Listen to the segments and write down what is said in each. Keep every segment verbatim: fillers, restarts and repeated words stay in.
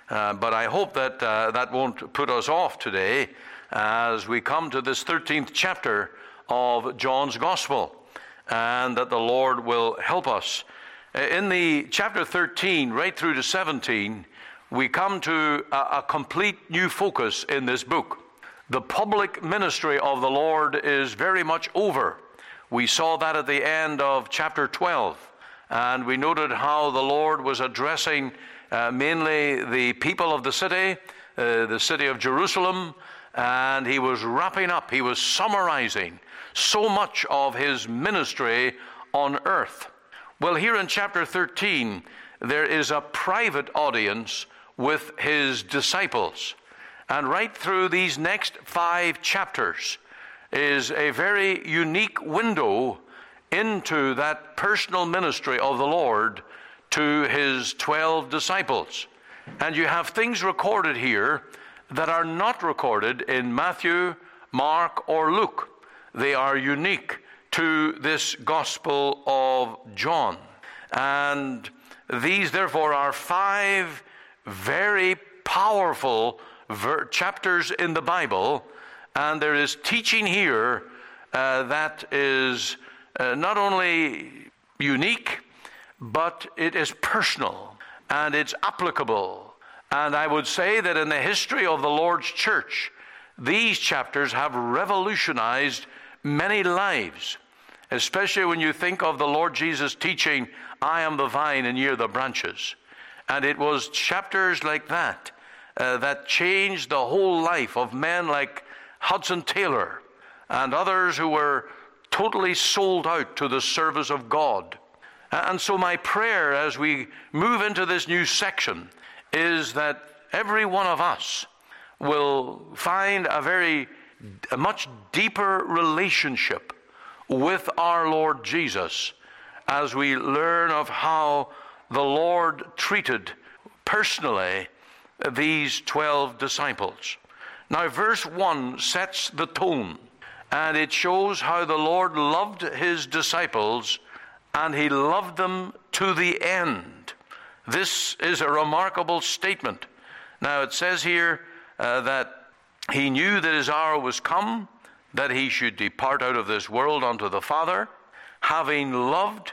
Uh, but I hope that uh, that won't put us off today as we come to this thirteenth chapter of John's Gospel, and that the Lord will help us. In the chapter thirteen, right through to seventeen, we come to a, a complete new focus in this book. The public ministry of the Lord is very much over. We saw that at the end of chapter twelve, and we noted how the Lord was addressing uh, mainly the people of the city, uh, the city of Jerusalem, and he was wrapping up, he was summarizing so much of his ministry on earth. Well, here in chapter thirteen, there is a private audience with his disciples. And right through these next five chapters is a very unique window into that personal ministry of the Lord to his twelve disciples. And you have things recorded here that are not recorded in Matthew, Mark, or Luke. They are unique to this Gospel of John. And these, therefore, are five very powerful ver- chapters in the Bible, and there is teaching here uh, that is uh, not only unique, but it is personal, and it's applicable. And I would say that in the history of the Lord's church, these chapters have revolutionized many lives, especially when you think of the Lord Jesus teaching, I am the vine and ye are the branches. And it was chapters like that uh, that changed the whole life of men like Hudson Taylor and others who were totally sold out to the service of God. And so my prayer as we move into this new section is that every one of us will find a very, a much deeper relationship with our Lord Jesus as we learn of how the Lord treated personally these twelve disciples. Now, verse one sets the tone, and it shows how the Lord loved his disciples, and he loved them to the end. This is a remarkable statement. Now, it says here uh, that he knew that his hour was come, that he should depart out of this world unto the Father, having loved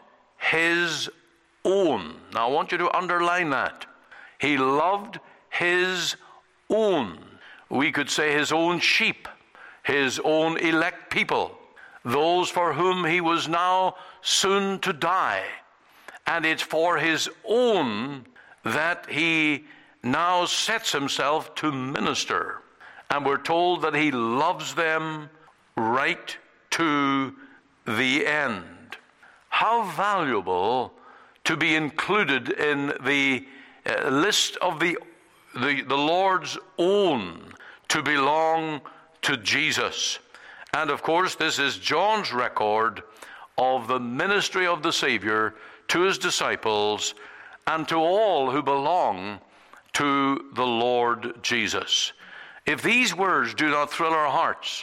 his own. Now, I want you to underline that. He loved his own. We could say his own sheep, his own elect people, those for whom he was now soon to die. And it's for his own that he now sets himself to minister. And we're told that he loves them right to the end. How valuable to be included in the uh, list of the, the, the Lord's own to belong to Jesus. And of course, this is John's record of the ministry of the Savior to his disciples and to all who belong to the Lord Jesus. If these words do not thrill our hearts,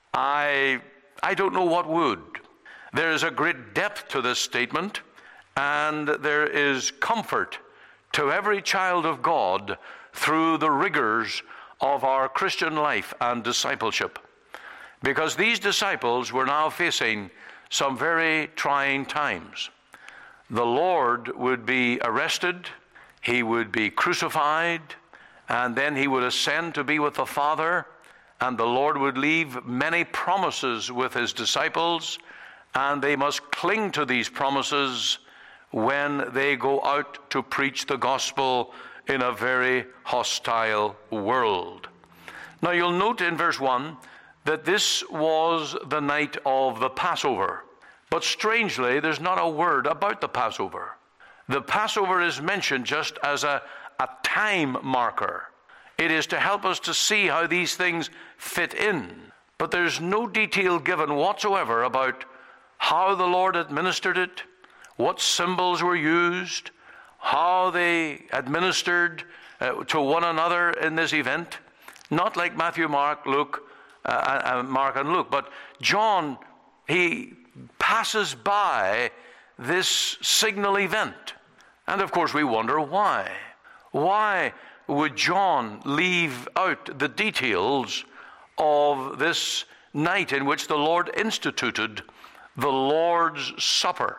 I, I don't know what would. There is a great depth to this statement, and there is comfort to every child of God through the rigors of our Christian life and discipleship. Because these disciples were now facing some very trying times. The Lord would be arrested, he would be crucified, and then he would ascend to be with the Father, and the Lord would leave many promises with his disciples, and they must cling to these promises when they go out to preach the gospel in a very hostile world. Now you'll note in verse one that this was the night of the Passover. But strangely, there's not a word about the Passover. The Passover is mentioned just as a, a time marker. It is to help us to see how these things fit in. But there's no detail given whatsoever about how the Lord administered it, what symbols were used, how they administered uh, to one another in this event. Not like Matthew, Mark, Luke, uh, uh, Mark and Luke, but John, he passes by this signal event. And of course we wonder why. Why would John leave out the details of this night in which the Lord instituted the Lord's Supper?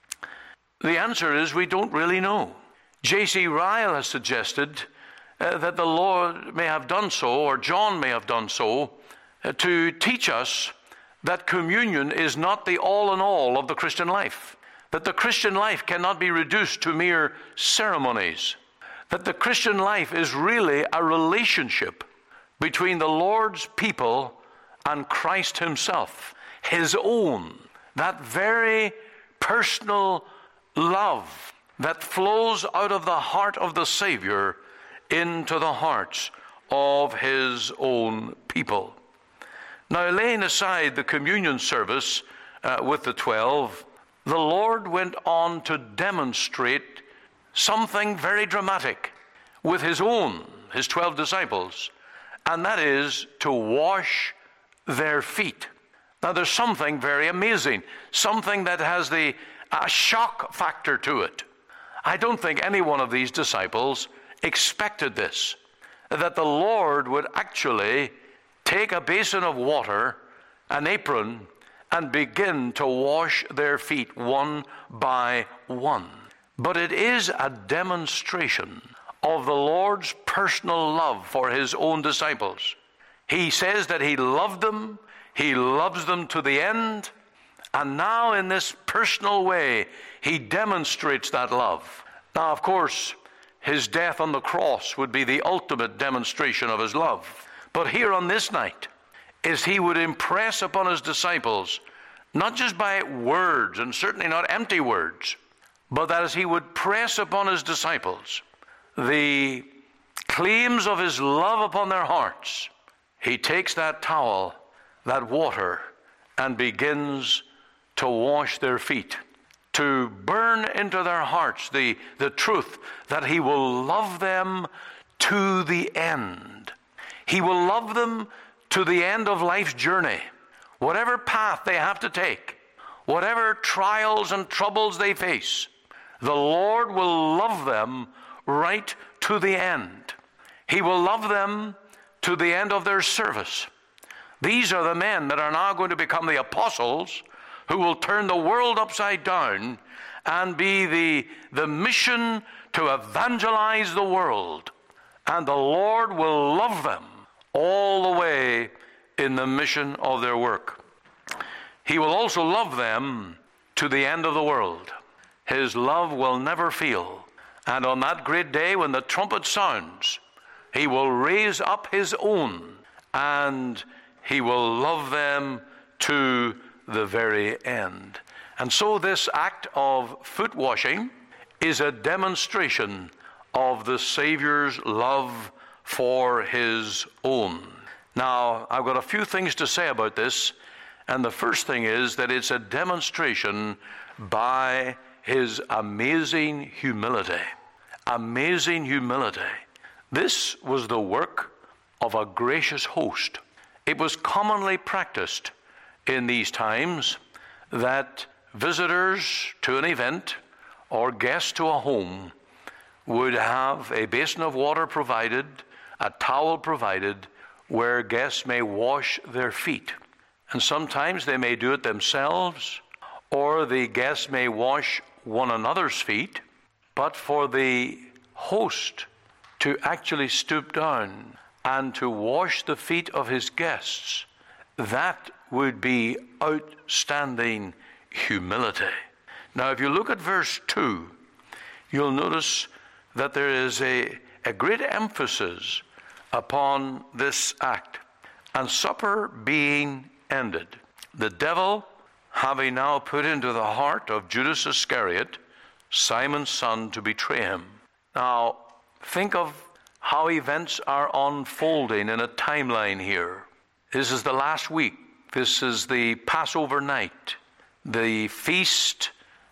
The answer is we don't really know. J C Ryle has suggested uh, that the Lord may have done so, or John may have done so, uh, to teach us that communion is not the all in all of the Christian life, that the Christian life cannot be reduced to mere ceremonies, that the Christian life is really a relationship between the Lord's people and Christ himself, his own, that very personal love that flows out of the heart of the Savior into the hearts of his own people. Now, laying aside the communion service uh, with the twelve, the Lord went on to demonstrate something very dramatic with his own, his twelve disciples, and that is to wash their feet. Now, there's something very amazing, something that has the a shock factor to it. I don't think any one of these disciples expected this, that the Lord would actually take a basin of water, an apron, and begin to wash their feet one by one. But it is a demonstration of the Lord's personal love for his own disciples. He says that he loved them, he loves them to the end, and now in this personal way, he demonstrates that love. Now, of course, his death on the cross would be the ultimate demonstration of his love. But here on this night, is he would impress upon his disciples, not just by words, and certainly not empty words, but that as he would press upon his disciples the claims of his love upon their hearts, he takes that towel, that water, and begins to wash their feet, to burn into their hearts the, the truth that he will love them to the end. He will love them to the end of life's journey. Whatever path they have to take, whatever trials and troubles they face, the Lord will love them right to the end. He will love them to the end of their service. These are the men that are now going to become the apostles who will turn the world upside down and be the, the mission to evangelize the world. And the Lord will love them all the way in the mission of their work. He will also love them to the end of the world. His love will never fail. And on that great day when the trumpet sounds, he will raise up his own, and he will love them to the very end. And so this act of foot washing is a demonstration of the Savior's love for his own. Now, I've got a few things to say about this, and the first thing is that it's a demonstration by his amazing humility. Amazing humility. This was the work of a gracious host. It was commonly practiced in these times that visitors to an event or guests to a home would have a basin of water provided, a towel provided, where guests may wash their feet. And sometimes they may do it themselves, or the guests may wash one another's feet. But for the host to actually stoop down and to wash the feet of his guests, that would be outstanding humility. Now, if you look at verse two, you'll notice that there is a, a great emphasis upon this act. And supper being ended, the devil having now put into the heart of Judas Iscariot, Simon's son, to betray him. Now, think of how events are unfolding in a timeline here. This is the last week. This is the Passover night. The feast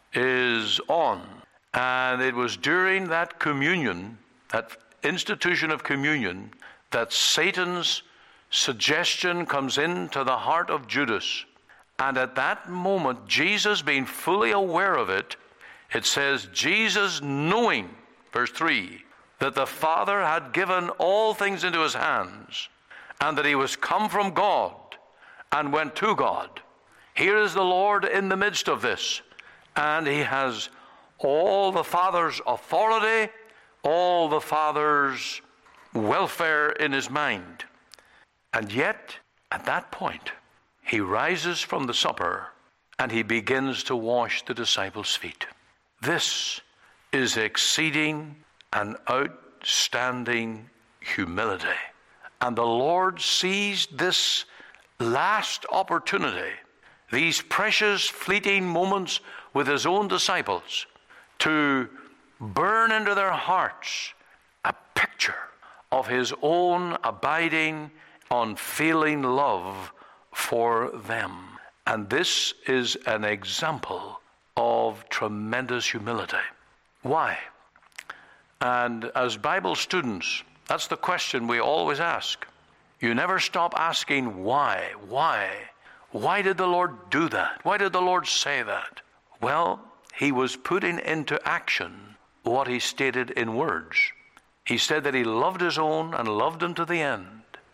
is on. And it was during that communion, that institution of communion, that Satan's suggestion comes into the heart of Judas. And at that moment, Jesus being fully aware of it, it says, Jesus knowing, verse three, that the Father had given all things into his hands, and that he was come from God and went to God. Here is the Lord in the midst of this, and he has all the Father's authority, all the Father's welfare in his mind. And yet, at that point, he rises from the supper and he begins to wash the disciples' feet. This is exceeding and outstanding humility. And the Lord seized this last opportunity, these precious fleeting moments with his own disciples, to burn into their hearts a picture of his own abiding, unfailing love for them. And this is an example of tremendous humility. Why? And as Bible students, that's the question we always ask. You never stop asking why, why? Why did the Lord do that? Why did the Lord say that? Well, he was putting into action what he stated in words. He said that he loved his own and loved them to the end.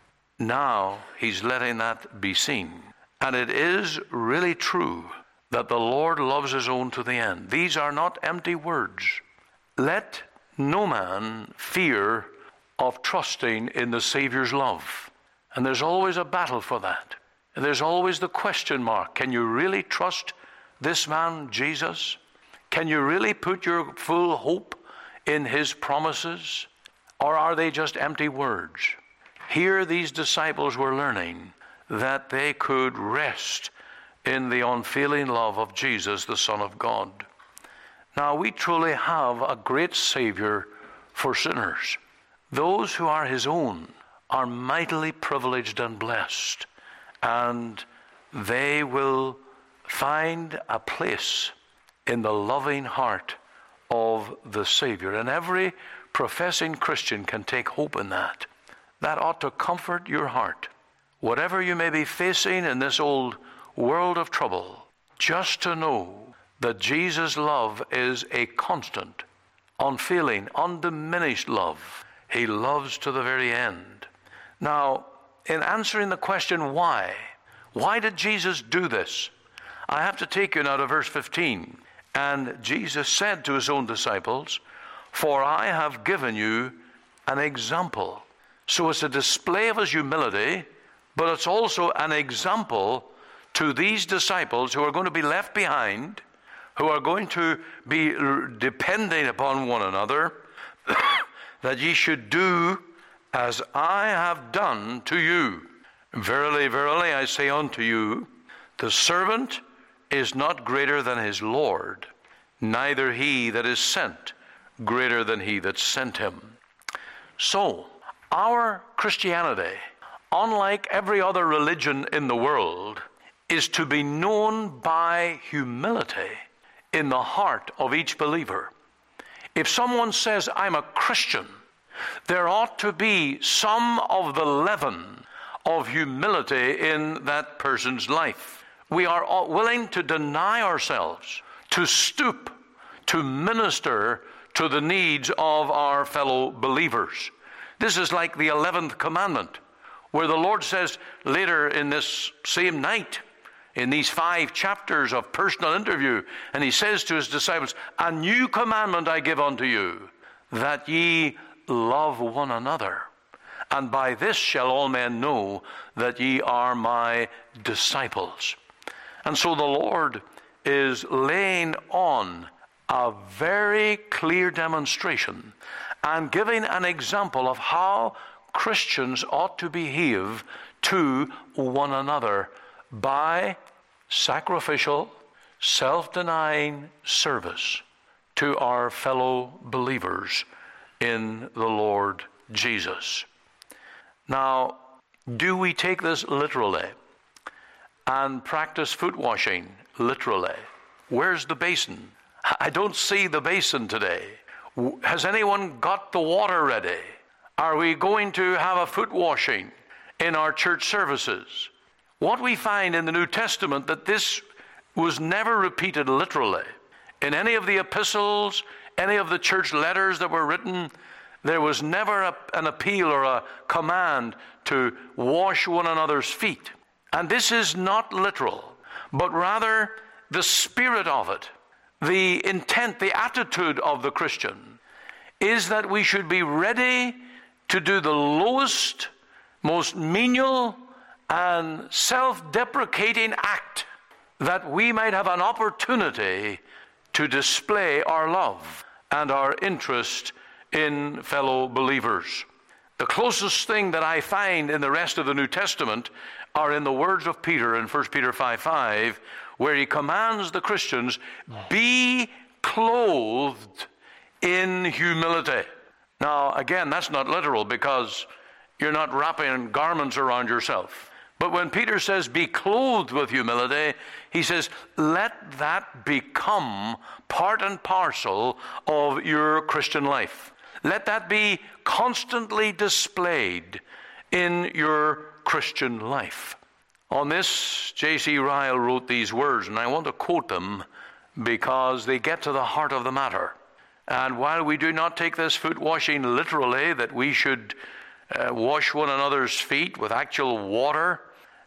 Now he's letting that be seen. And it is really true that the Lord loves his own to the end. These are not empty words. Let no man fear of trusting in the Savior's love. And there's always a battle for that. And there's always the question mark. Can you really trust this man, Jesus? Can you really put your full hope in his promises? Or are they just empty words? Here these disciples were learning that they could rest in the unfailing love of Jesus, the Son of God. Now we truly have a great Savior for sinners. Those who are his own are mightily privileged and blessed, and they will find a place in the loving heart of the Savior. And every professing Christian can take hope in that. That ought to comfort your heart. Whatever you may be facing in this old world of trouble, just to know that Jesus' love is a constant, unfailing, undiminished love. He loves to the very end. Now, in answering the question why, why did Jesus do this? I have to take you now to verse fifteen. And Jesus said to his own disciples, "For I have given you an example." So it's a display of his humility, but it's also an example to these disciples who are going to be left behind, who are going to be depending upon one another, that ye should do as I have done to you. Verily, verily, I say unto you, the servant is not greater than his Lord, neither he that is sent greater than he that sent him. So, our Christianity, unlike every other religion in the world, is to be known by humility in the heart of each believer. If someone says, I'm a Christian, there ought to be some of the leaven of humility in that person's life. We are willing to deny ourselves, to stoop, to minister to the needs of our fellow believers. This is like the eleventh commandment, where the Lord says later in this same night, in these five chapters of personal interview, and he says to his disciples, a new commandment I give unto you, that ye love one another. And by this shall all men know that ye are my disciples. And so the Lord is laying on a very clear demonstration and giving an example of how Christians ought to behave to one another by sacrificial, self-denying service to our fellow believers in the Lord Jesus. Now, do we take this literally and practice foot washing literally? Where's the basin? I don't see the basin today. Has anyone got the water ready? Are we going to have a foot washing in our church services? What we find in the New Testament, that this was never repeated literally. In any of the epistles, any of the church letters that were written, There was never a, an appeal or a command to wash one another's feet. And this is not literal, but rather the spirit of it, the intent, the attitude of the Christian is that we should be ready to do the lowest, most menial, and self-deprecating act that we might have an opportunity to display our love and our interest in fellow believers. The closest thing that I find in the rest of the New Testament are in the words of Peter in First Peter five five, where he commands the Christians, be clothed in humility. Now, again, that's not literal because you're not wrapping garments around yourself. But when Peter says, be clothed with humility, he says, let that become part and parcel of your Christian life. Let that be constantly displayed in your Christian life. On this, J C Ryle wrote these words, and I want to quote them because they get to the heart of the matter. And while we do not take this foot washing literally, that we should uh, wash one another's feet with actual water,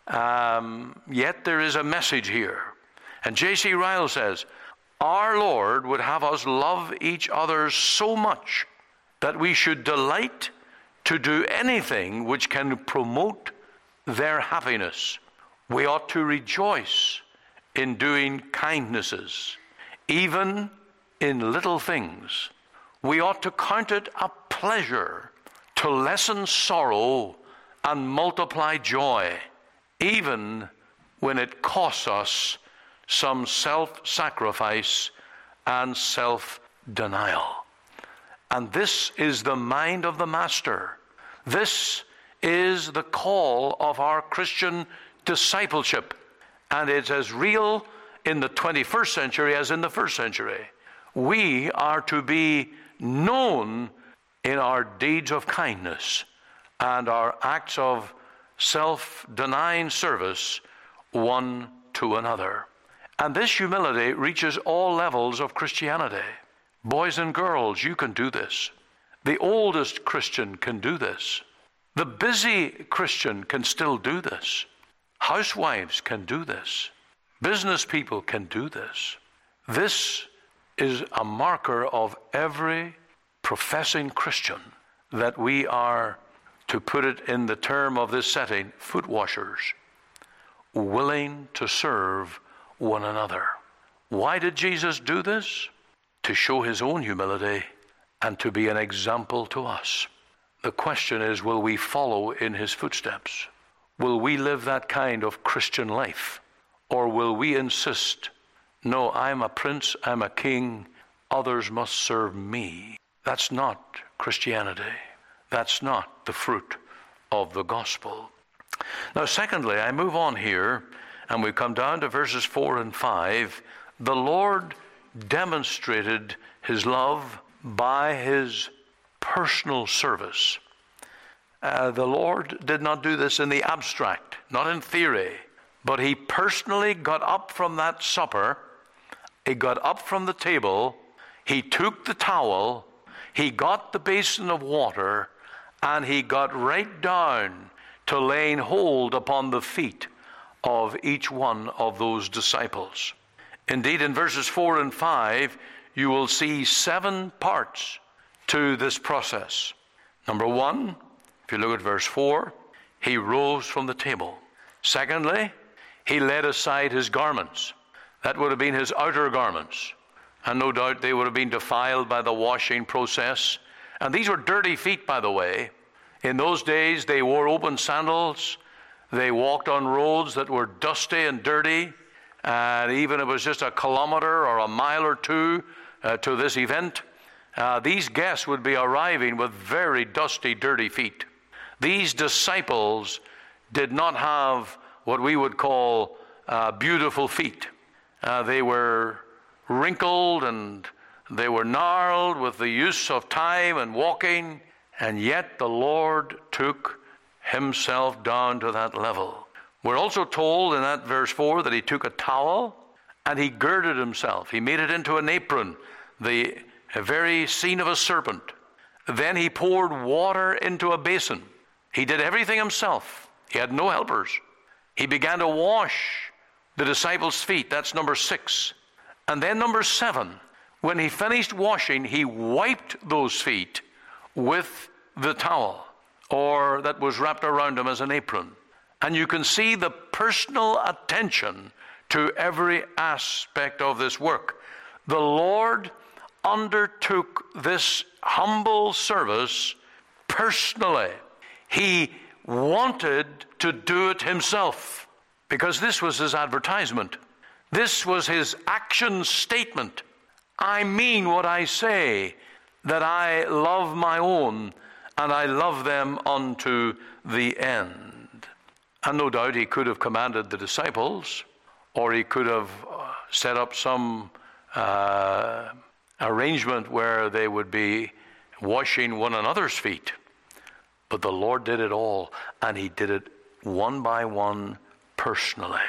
um, yet there is a message here. And J C Ryle says, our Lord would have us love each other so much that we should delight to do anything which can promote their happiness. We ought to rejoice in doing kindnesses, even in little things. We ought to count it a pleasure to lessen sorrow and multiply joy, even when it costs us some self-sacrifice and self-denial. And this is the mind of the Master. This is the call of our Christian discipleship. And it's as real in the twenty-first century as in the first century. We are to be known in our deeds of kindness and our acts of self-denying service one to another. And this humility reaches all levels of Christianity. Boys and girls, you can do this. The oldest Christian can do this. The busy Christian can still do this. Housewives can do this. Business people can do this. This is a marker of every professing Christian, that we are, to put it in the term of this setting, foot washers, willing to serve one another. Why did Jesus do this? To show his own humility and to be an example to us. The question is, will we follow in his footsteps? Will we live that kind of Christian life? Or will we insist, no, I'm a prince, I'm a king, others must serve me? That's not Christianity. That's not the fruit of the gospel. Now, secondly, I move on here, and we come down to verses four and five. The Lord demonstrated his love by his personal service. Uh, the Lord did not do this in the abstract, not in theory, but he personally got up from that supper. He got up from the table. He took the towel. He got the basin of water, and he got right down to laying hold upon the feet of each one of those disciples. Indeed, in verses four and five, you will see seven parts to this process. Number one, if you look at verse four, he rose from the table. Secondly, he laid aside his garments. That would have been his outer garments. And no doubt they would have been defiled by the washing process. And these were dirty feet, by the way. In those days, they wore open sandals. They walked on roads that were dusty and dirty. And even if it was just a kilometer or a mile or two uh, to this event, uh, these guests would be arriving with very dusty, dirty feet. These disciples did not have what we would call uh, beautiful feet. Uh, they were wrinkled and they were gnarled with the use of time and walking, and yet the Lord took himself down to that level. We're also told in that verse four that he took a towel and he girded himself. He made it into an apron, the very scene of a serpent. Then he poured water into a basin. He did everything himself. He had no helpers. He began to wash the disciples' feet. That's number six. And then number seven, when he finished washing, he wiped those feet with the towel, or that was wrapped around him as an apron. And you can see the personal attention to every aspect of this work. The Lord undertook this humble service personally. He wanted to do it himself because this was his advertisement. This was his action statement. I mean what I say, that I love my own and I love them unto the end. And no doubt he could have commanded the disciples, or he could have set up some uh, arrangement where they would be washing one another's feet. But the Lord did it all, and he did it one by one personally.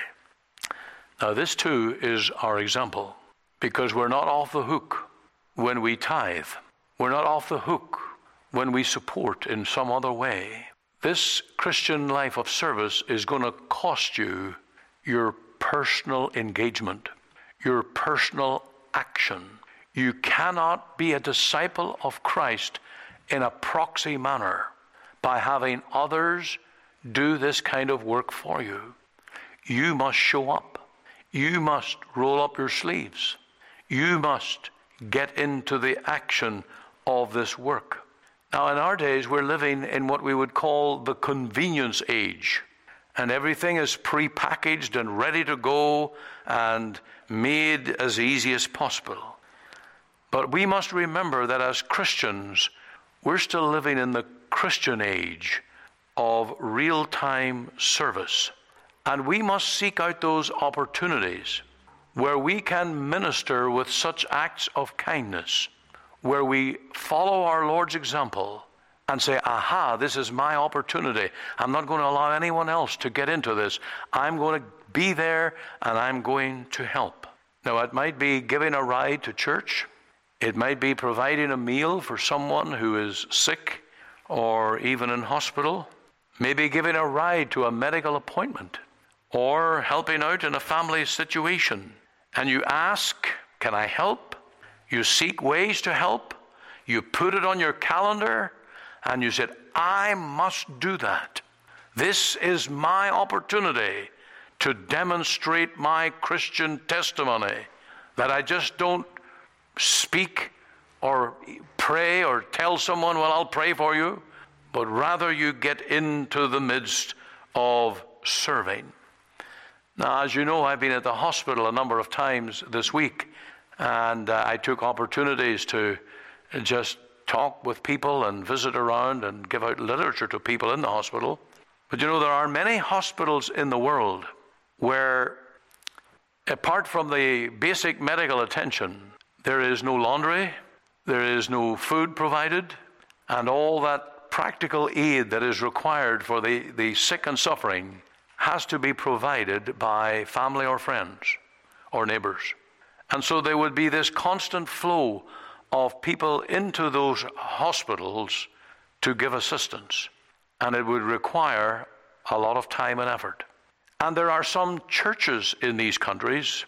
Now this too is our example, because we're not off the hook when we tithe. We're not off the hook when we support in some other way. This Christian life of service is going to cost you your personal engagement, your personal action. You cannot be a disciple of Christ in a proxy manner by having others do this kind of work for you. You must show up. You must roll up your sleeves. You must get into the action of this work. Now, in our days, we're living in what we would call the convenience age. And everything is pre-packaged and ready to go and made as easy as possible. But we must remember that as Christians, we're still living in the Christian age of real-time service. And we must seek out those opportunities where we can minister with such acts of kindness, where we follow our Lord's example and say, aha, this is my opportunity. I'm not going to allow anyone else to get into this. I'm going to be there and I'm going to help. Now, it might be giving a ride to church. It might be providing a meal for someone who is sick or even in hospital. Maybe giving a ride to a medical appointment or helping out in a family situation. And you ask, can I help? You seek ways to help. You put it on your calendar and you said, I must do that. This is my opportunity to demonstrate my Christian testimony, that I just don't speak or pray or tell someone, well, I'll pray for you, but rather you get into the midst of serving. Now, as you know, I've been at the hospital a number of times this week, and uh, I took opportunities to just talk with people and visit around and give out literature to people in the hospital. But you know, there are many hospitals in the world where, apart from the basic medical attention, there is no laundry, there is no food provided, and all that practical aid that is required for the, the sick and suffering has to be provided by family or friends or neighbors. And so there would be this constant flow of people into those hospitals to give assistance. And it would require a lot of time and effort. And there are some churches in these countries,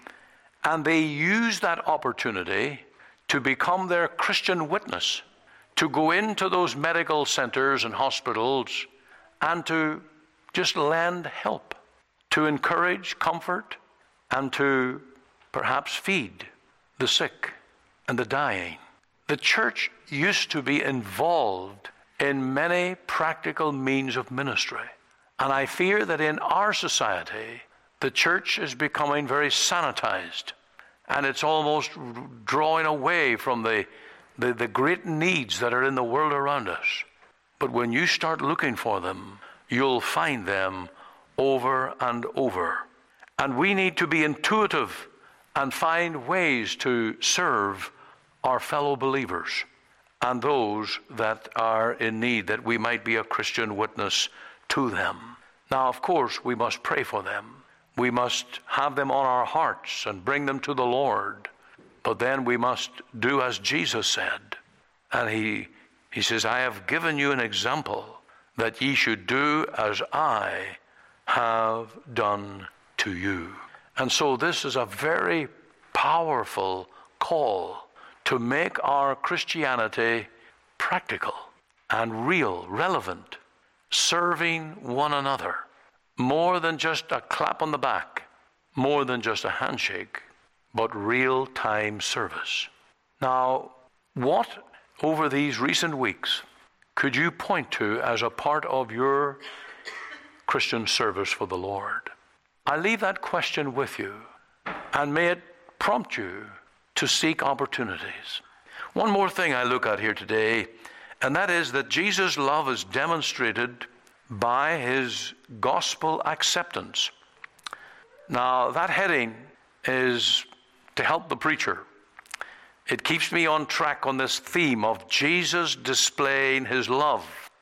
and they use that opportunity to become their Christian witness, to go into those medical centers and hospitals and to just lend help, to encourage, comfort, and to perhaps feed the sick and the dying. The church used to be involved in many practical means of ministry. And I fear that in our society, the church is becoming very sanitized, and it's almost drawing away from the, the, the great needs that are in the world around us. But when you start looking for them, you'll find them over and over. And we need to be intuitive and find ways to serve our fellow believers and those that are in need, that we might be a Christian witness to them. Now, of course, we must pray for them. We must have them on our hearts and bring them to the Lord. But then we must do as Jesus said. And he He says, I have given you an example that ye should do as I have done to you. And so this is a very powerful call to make our Christianity practical and real, relevant, serving one another, more than just a clap on the back, more than just a handshake, but real-time service. Now, what over these recent weeks could you point to as a part of your Christian service for the Lord? I leave that question with you, and may it prompt you to seek opportunities. One more thing I look at here today, and that is that Jesus' love is demonstrated by his gospel acceptance. Now, that heading is to help the preacher. It keeps me on track on this theme of Jesus displaying his love.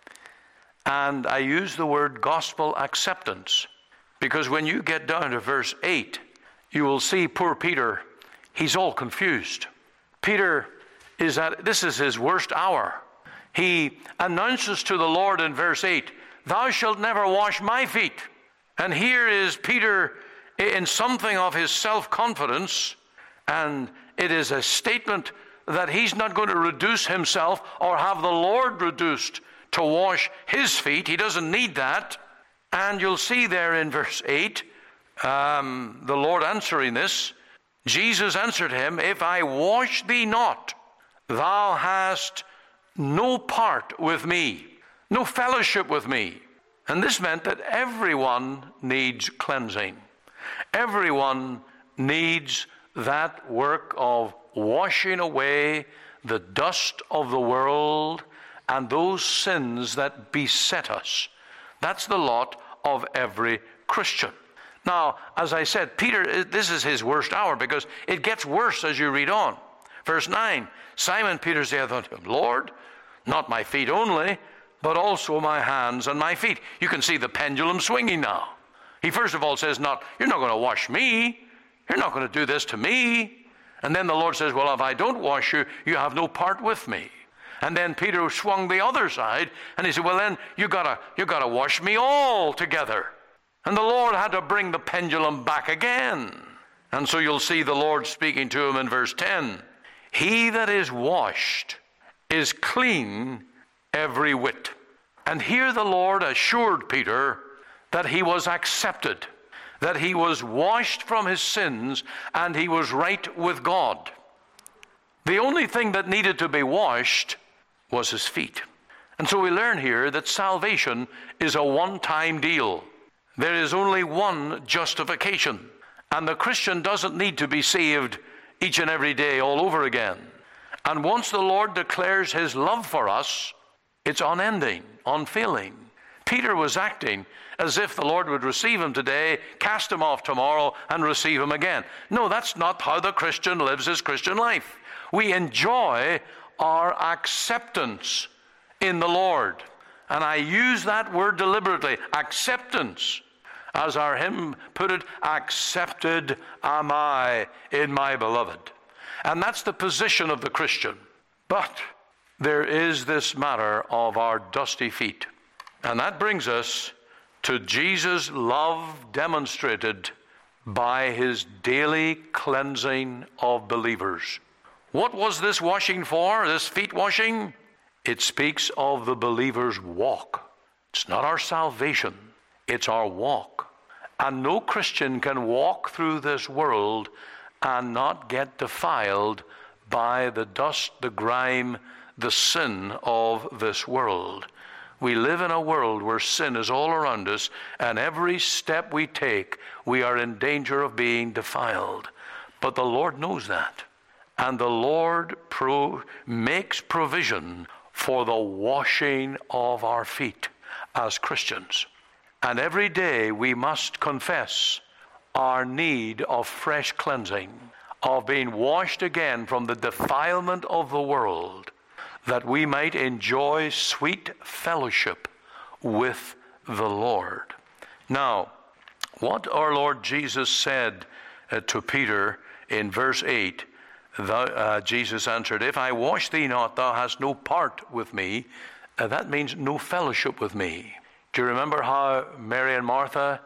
And I use the word gospel acceptance because when you get down to verse eight, you will see poor Peter, he's all confused. Peter is at, this is his worst hour. He announces to the Lord in verse eight, thou shalt never wash my feet. And here is Peter in something of his self-confidence, and it is a statement that he's not going to reduce himself or have the Lord reduced to wash his feet. He doesn't need that. And you'll see there in verse eight, um, the Lord answering this, Jesus answered him, if I wash thee not, thou hast no part with me, no fellowship with me. And this meant that everyone needs cleansing. Everyone needs that work of washing away the dust of the world and those sins that beset us. That's the lot of every Christian. Now, as I said, Peter, this is his worst hour because it gets worse as you read on. Verse nine, Simon Peter saith unto him, Lord, not my feet only, but also my hands and my feet. You can see the pendulum swinging now. He first of all says, not, you're not going to wash me. You're not going to do this to me. And then the Lord says, well, if I don't wash you, you have no part with me. And then Peter swung the other side, and he said, well, then you gotta, you gotta wash me all together. And the Lord had to bring the pendulum back again. And so you'll see the Lord speaking to him in verse ten. He that is washed is clean every whit. And here the Lord assured Peter that he was accepted, that he was washed from his sins, and he was right with God. The only thing that needed to be washed was his feet. And so we learn here that salvation is a one-time deal. There is only one justification, and the Christian doesn't need to be saved each and every day all over again. And once the Lord declares his love for us, it's unending, unfailing. Peter was acting as if the Lord would receive him today, cast him off tomorrow, and receive him again. No, that's not how the Christian lives his Christian life. We enjoy our acceptance in the Lord. And I use that word deliberately, acceptance. As our hymn put it, accepted am I in my beloved. And that's the position of the Christian. But there is this matter of our dusty feet. And that brings us to Jesus' love demonstrated by his daily cleansing of believers. What was this washing for, this feet washing? It speaks of the believer's walk. It's not our salvation, it's our walk. And no Christian can walk through this world and not get defiled by the dust, the grime, the sin of this world. We live in a world where sin is all around us, and every step we take, we are in danger of being defiled. But the Lord knows that. And the Lord pro- makes provision for the washing of our feet as Christians. And every day we must confess our need of fresh cleansing, of being washed again from the defilement of the world, that we might enjoy sweet fellowship with the Lord. Now, what our Lord Jesus said uh, to Peter in verse eight, Thou, uh, Jesus answered, if I wash thee not, thou hast no part with me. Uh, that means no fellowship with me. Do you remember how Mary and Martha,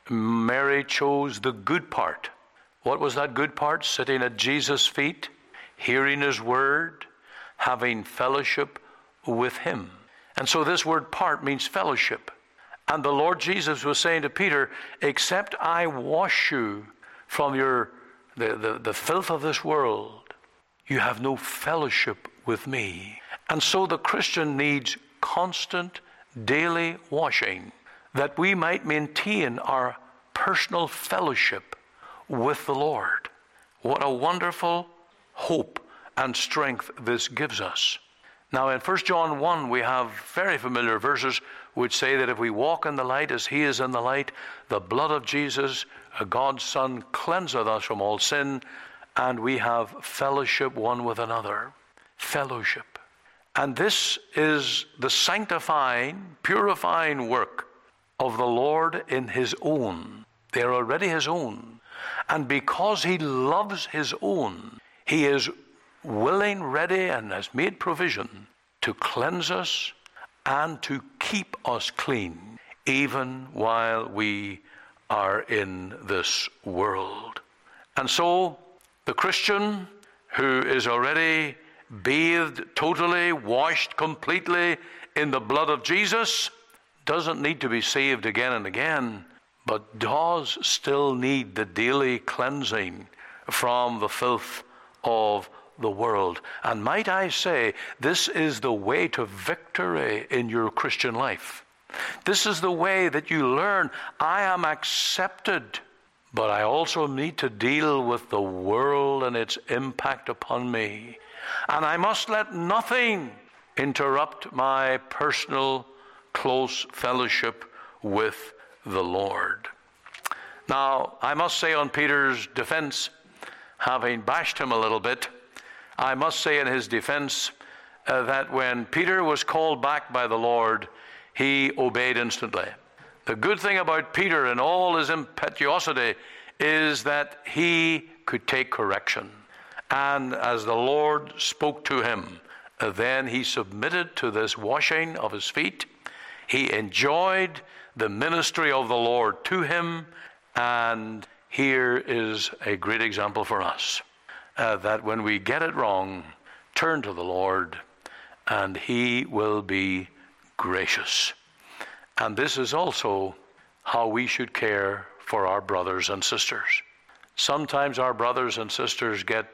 Mary chose the good part? What was that good part? Sitting at Jesus' feet, hearing his word, having fellowship with him. And so this word part means fellowship. And the Lord Jesus was saying to Peter, except I wash you from your the, the, the filth of this world, you have no fellowship with me. And so the Christian needs constant, daily washing, that we might maintain our personal fellowship with the Lord. What a wonderful hope and strength this gives us. Now in First John one, we have very familiar verses which say that if we walk in the light as he is in the light, the blood of Jesus, God's Son, cleanseth us from all sin, and we have fellowship one with another. Fellowship. And this is the sanctifying, purifying work of the Lord in his own. They are already his own. And because he loves his own, he is willing, ready, and has made provision to cleanse us and to keep us clean, even while we are in this world. And so the Christian who is already bathed totally, washed completely in the blood of Jesus, doesn't need to be saved again and again, but does still need the daily cleansing from the filth of the world. And might I say, this is the way to victory in your Christian life. This is the way that you learn, I am accepted, but I also need to deal with the world and its impact upon me. And I must let nothing interrupt my personal close fellowship with the Lord. Now, I must say on Peter's defense, having bashed him a little bit, I must say in his defense uh, that when Peter was called back by the Lord, he obeyed instantly. The good thing about Peter and all his impetuosity is that he could take correction. And as the Lord spoke to him, uh, then he submitted to this washing of his feet. He enjoyed the ministry of the Lord to him, and here is a great example for us. Uh, that when we get it wrong, turn to the Lord, and he will be gracious. And this is also how we should care for our brothers and sisters. Sometimes our brothers and sisters get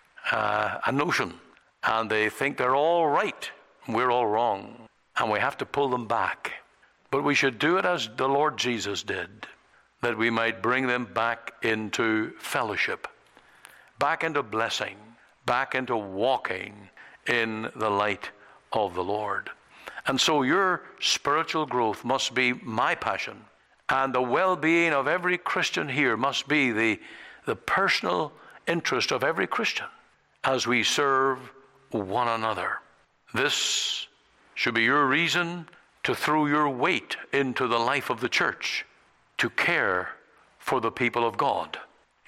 uh, a notion, and they think they're all right, we're all wrong, and we have to pull them back. But we should do it as the Lord Jesus did, that we might bring them back into fellowship, back into blessing, back into walking in the light of the Lord. And so your spiritual growth must be my passion, and the well-being of every Christian here must be the, the personal interest of every Christian as we serve one another. This should be your reason to throw your weight into the life of the church, to care for the people of God.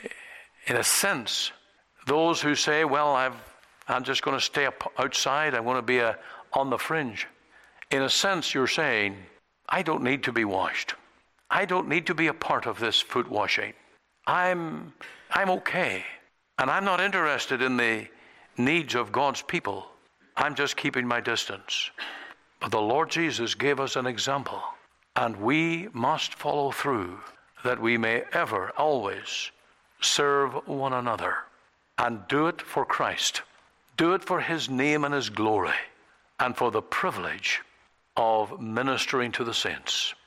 In a sense, those who say, well, I've, I'm just going to stay up outside, I want to be a, on the fringe. In a sense, you're saying, I don't need to be washed. I don't need to be a part of this foot washing. I'm, I'm okay. And I'm not interested in the needs of God's people. I'm just keeping my distance. But the Lord Jesus gave us an example, and we must follow through, that we may ever, always serve one another. And do it for Christ. Do it for his name and his glory, and for the privilege of ministering to the saints.